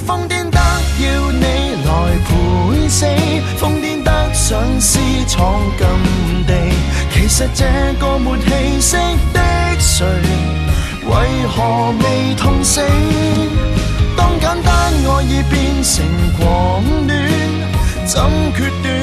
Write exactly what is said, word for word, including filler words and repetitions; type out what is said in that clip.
瘋癲得要你來陪死，瘋癲得想私闖禁地。其實這個沒氣息的誰，為何未痛死？當簡單愛已變成狂戀，怎決斷？